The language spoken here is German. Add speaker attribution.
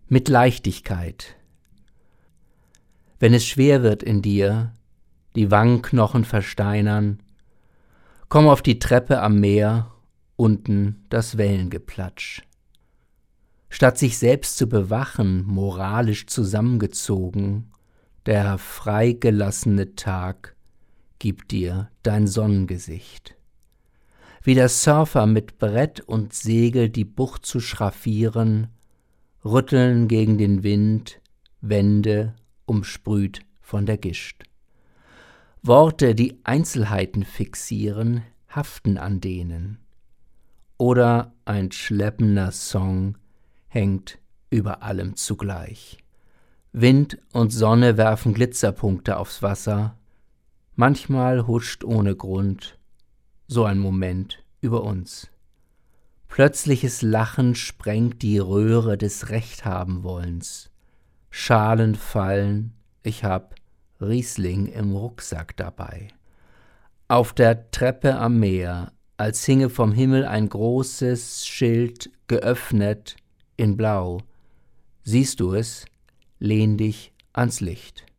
Speaker 1: mit Leichtigkeit. Wenn es schwer wird in dir, die Wangenknochen versteinern, komm auf die Treppe am Meer, unten das Wellengeplatsch. Statt sich selbst zu bewachen, moralisch zusammengezogen, der freigelassene Tag gibt dir dein Sonnengesicht. Wie der Surfer mit Brett und Segel die Bucht zu schraffieren, rütteln gegen den Wind, Wände umsprüht von der Gischt. Worte, die Einzelheiten fixieren, haften an denen. Oder ein schleppender Song hängt über allem zugleich. Wind und Sonne werfen Glitzerpunkte aufs Wasser, manchmal huscht ohne Grund so ein Moment über uns. Plötzliches Lachen sprengt die Röhre des Rechthabenwollens. Schalen fallen, ich hab Riesling im Rucksack dabei. Auf der Treppe am Meer, als hinge vom Himmel ein großes Schild geöffnet in Blau. Siehst du es? Lehn dich ans Licht.